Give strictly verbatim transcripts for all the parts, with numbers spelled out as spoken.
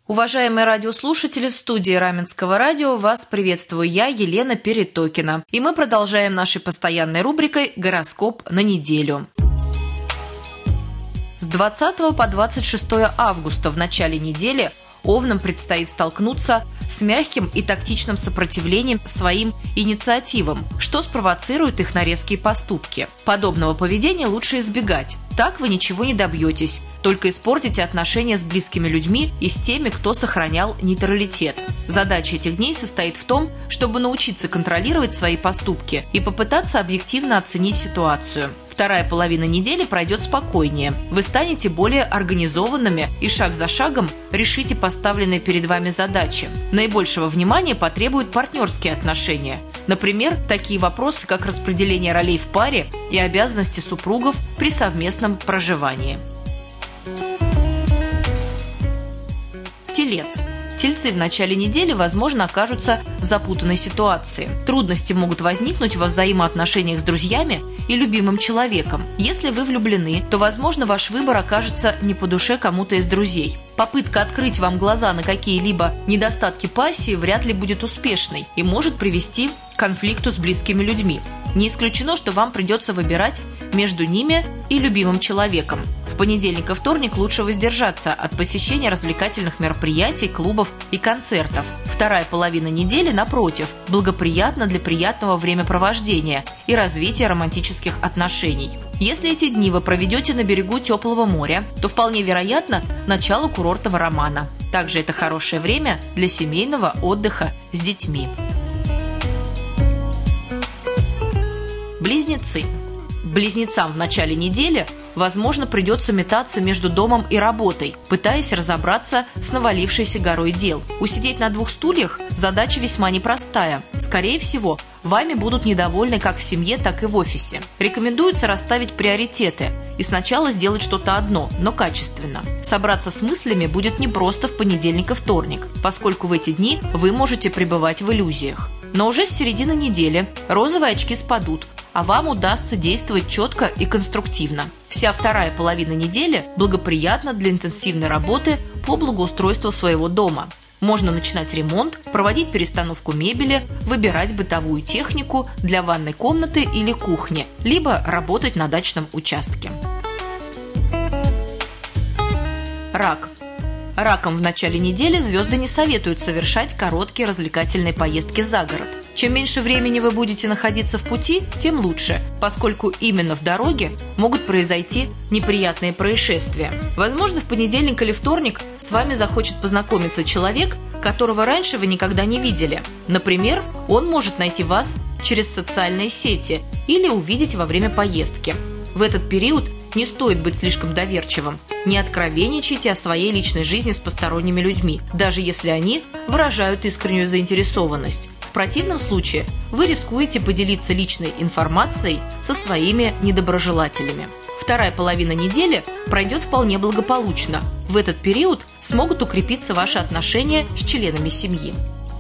Уважаемые радиослушатели, в студии Раменского радио вас приветствую я, Елена Перетокина. И мы продолжаем нашей постоянной рубрикой «Гороскоп на неделю». С двадцатого по двадцать шестое августа в начале недели Овнам предстоит столкнуться с мягким и тактичным сопротивлением своим инициативам, что спровоцирует их на резкие поступки. Подобного поведения лучше избегать. Так вы ничего не добьетесь, только испортите отношения с близкими людьми и с теми, кто сохранял нейтралитет. Задача этих дней состоит в том, чтобы научиться контролировать свои поступки и попытаться объективно оценить ситуацию. Вторая половина недели пройдет спокойнее. Вы станете более организованными и шаг за шагом решите поставленные перед вами задачи. Наибольшего внимания потребуют партнерские отношения. Например, такие вопросы, как распределение ролей в паре и обязанности супругов при совместном проживании. Телец. Тельцы в начале недели, возможно, окажутся в запутанной ситуации. Трудности могут возникнуть во взаимоотношениях с друзьями и любимым человеком. Если вы влюблены, то, возможно, ваш выбор окажется не по душе кому-то из друзей. Попытка открыть вам глаза на какие-либо недостатки пассии вряд ли будет успешной и может привести к конфликту с близкими людьми. Не исключено, что вам придется выбирать между ними и любимым человеком. В понедельник и вторник лучше воздержаться от посещения развлекательных мероприятий, клубов и концертов. Вторая половина недели, напротив, благоприятна для приятного времяпровождения и развития романтических отношений. Если эти дни вы проведете на берегу теплого моря, то вполне вероятно начало курортного романа. Также это хорошее время для семейного отдыха с детьми. Близнецы. Близнецам в начале недели, возможно, придется метаться между домом и работой, пытаясь разобраться с навалившейся горой дел. Усидеть на двух стульях – задача весьма непростая. Скорее всего, вами будут недовольны как в семье, так и в офисе. Рекомендуется расставить приоритеты и сначала сделать что-то одно, но качественно. Собраться с мыслями будет непросто в понедельник и вторник, поскольку в эти дни вы можете пребывать в иллюзиях. Но уже с середины недели розовые очки спадут, а вам удастся действовать четко и конструктивно. Вся вторая половина недели благоприятна для интенсивной работы по благоустройству своего дома. Можно начинать ремонт, проводить перестановку мебели, выбирать бытовую технику для ванной комнаты или кухни, либо работать на дачном участке. Рак. Ракам в начале недели звезды не советуют совершать короткие развлекательные поездки за город. Чем меньше времени вы будете находиться в пути, тем лучше, поскольку именно в дороге могут произойти неприятные происшествия. Возможно, в понедельник или вторник с вами захочет познакомиться человек, которого раньше вы никогда не видели. Например, он может найти вас через социальные сети или увидеть во время поездки. В этот период не стоит быть слишком доверчивым. Не откровенничайте о своей личной жизни с посторонними людьми, даже если они выражают искреннюю заинтересованность. В противном случае вы рискуете поделиться личной информацией со своими недоброжелателями. Вторая половина недели пройдет вполне благополучно. В этот период смогут укрепиться ваши отношения с членами семьи.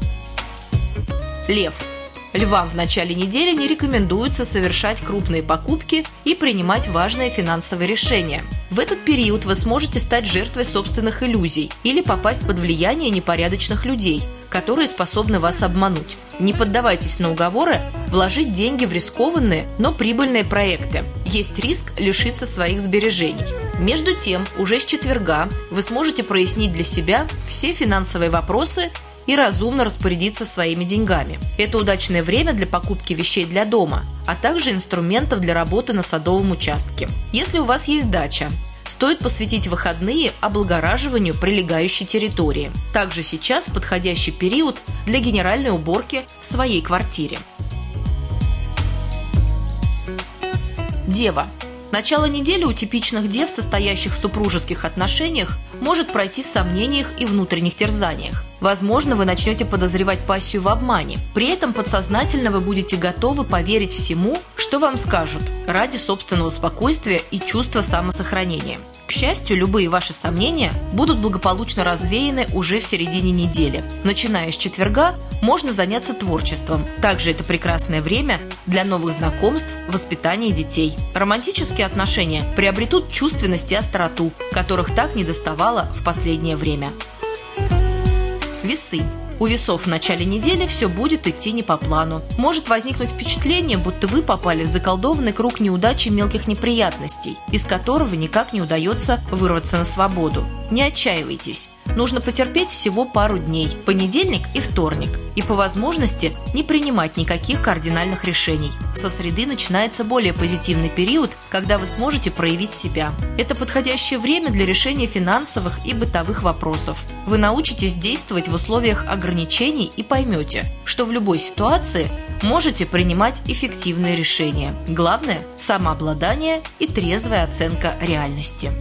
Лев. Львам в начале недели не рекомендуется совершать крупные покупки и принимать важные финансовые решения. В этот период вы сможете стать жертвой собственных иллюзий или попасть под влияние непорядочных людей, которые способны вас обмануть. Не поддавайтесь на уговоры вложить деньги в рискованные, но прибыльные проекты. Есть риск лишиться своих сбережений. Между тем, уже с четверга вы сможете прояснить для себя все финансовые вопросы и разумно распорядиться своими деньгами. Это удачное время для покупки вещей для дома, а также инструментов для работы на садовом участке. Если у вас есть дача, стоит посвятить выходные облагораживанию прилегающей территории. Также сейчас подходящий период для генеральной уборки в своей квартире. Дева. Начало недели у типичных дев, состоящих в супружеских отношениях, может пройти в сомнениях и внутренних терзаниях. Возможно, вы начнете подозревать пассию в обмане. При этом подсознательно вы будете готовы поверить всему, что вам скажут, ради собственного спокойствия и чувства самосохранения. К счастью, любые ваши сомнения будут благополучно развеяны уже в середине недели. Начиная с четверга можно заняться творчеством. Также это прекрасное время для новых знакомств, воспитания детей. Романтические отношения приобретут чувственность и остроту, которых так недоставало в последнее время. Весы. У весов в начале недели все будет идти не по плану. Может возникнуть впечатление, будто вы попали в заколдованный круг неудач и мелких неприятностей, из которого никак не удается вырваться на свободу. Не отчаивайтесь. Нужно потерпеть всего пару дней, понедельник и вторник, и по возможности не принимать никаких кардинальных решений. Со среды начинается более позитивный период, когда вы сможете проявить себя. Это подходящее время для решения финансовых и бытовых вопросов. Вы научитесь действовать в условиях ограничений и поймете, что в любой ситуации можете принимать эффективные решения. Главное – самообладание и трезвая оценка реальности.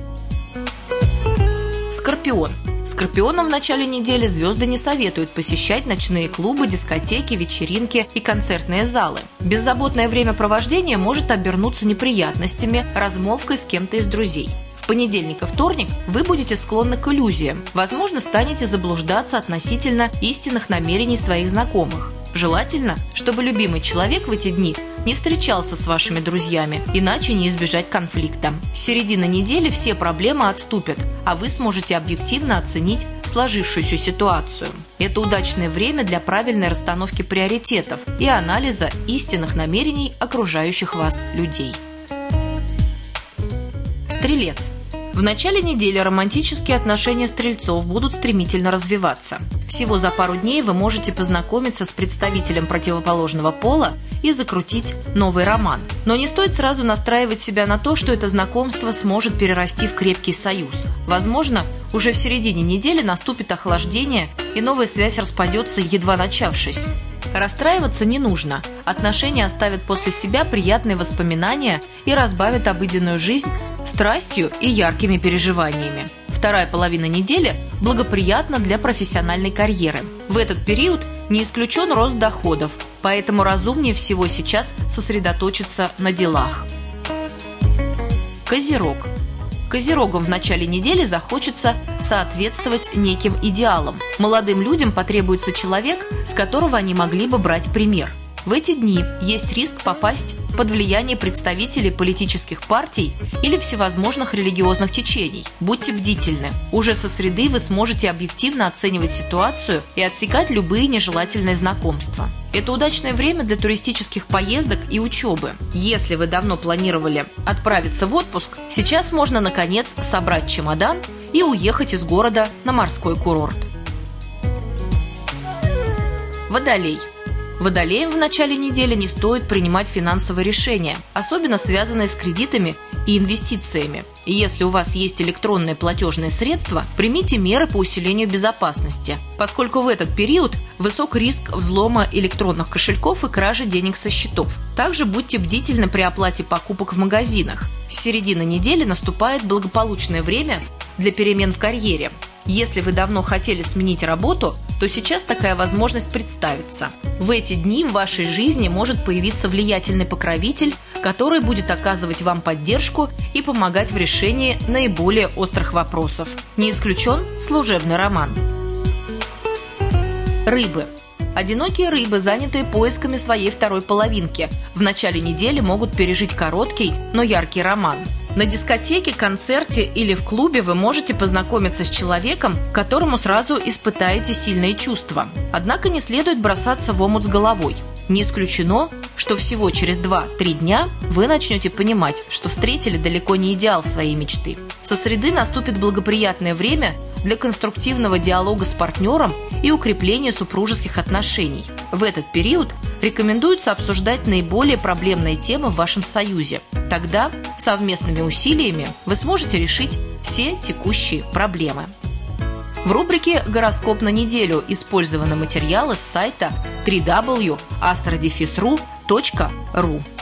Скорпион. Скорпионам в начале недели звезды не советуют посещать ночные клубы, дискотеки, вечеринки и концертные залы. Беззаботное времяпровождение может обернуться неприятностями, размолвкой с кем-то из друзей. В понедельник и вторник вы будете склонны к иллюзиям, возможно, станете заблуждаться относительно истинных намерений своих знакомых. Желательно, чтобы любимый человек в эти дни не встречался с вашими друзьями, иначе не избежать конфликта. С середины недели все проблемы отступят, а вы сможете объективно оценить сложившуюся ситуацию. Это удачное время для правильной расстановки приоритетов и анализа истинных намерений окружающих вас людей. Стрелец. В начале недели романтические отношения стрельцов будут стремительно развиваться. Всего за пару дней вы можете познакомиться с представителем противоположного пола и закрутить новый роман. Но не стоит сразу настраивать себя на то, что это знакомство сможет перерасти в крепкий союз. Возможно, уже в середине недели наступит охлаждение, и новая связь распадется, едва начавшись. Расстраиваться не нужно. Отношения оставят после себя приятные воспоминания и разбавят обыденную жизнь страстью и яркими переживаниями. Вторая половина недели благоприятна для профессиональной карьеры. В этот период не исключен рост доходов, поэтому разумнее всего сейчас сосредоточиться на делах. Козерог. Козерогам в начале недели захочется соответствовать неким идеалам. Молодым людям потребуется человек, с которого они могли бы брать пример. В эти дни есть риск попасть под влияние представителей политических партий или всевозможных религиозных течений. Будьте бдительны. Уже со среды вы сможете объективно оценивать ситуацию и отсекать любые нежелательные знакомства. Это удачное время для туристических поездок и учебы. Если вы давно планировали отправиться в отпуск, сейчас можно, наконец, собрать чемодан и уехать из города на морской курорт. Водолей. Водолеям в начале недели не стоит принимать финансовые решения, особенно связанные с кредитами и инвестициями. И если у вас есть электронные платежные средства, примите меры по усилению безопасности, поскольку в этот период высок риск взлома электронных кошельков и кражи денег со счетов. Также будьте бдительны при оплате покупок в магазинах. С середины недели наступает благополучное время для перемен в карьере. Если вы давно хотели сменить работу, то сейчас такая возможность представится. В эти дни в вашей жизни может появиться влиятельный покровитель, который будет оказывать вам поддержку и помогать в решении наиболее острых вопросов. Не исключен служебный роман. Рыбы. Одинокие рыбы, занятые поисками своей второй половинки, в начале недели могут пережить короткий, но яркий роман. На дискотеке, концерте или в клубе вы можете познакомиться с человеком, которому сразу испытаете сильные чувства. Однако не следует бросаться в омут с головой. Не исключено, что всего через два-три дня вы начнете понимать, что встретили далеко не идеал своей мечты. Со среды наступит благоприятное время для конструктивного диалога с партнером и укрепления супружеских отношений. В этот период рекомендуется обсуждать наиболее проблемные темы в вашем союзе. Тогда совместными усилиями вы сможете решить все текущие проблемы. В рубрике «Гороскоп на неделю» использованы материалы с сайта дабл ю дабл ю дабл ю точка астро дефис ру точка ру.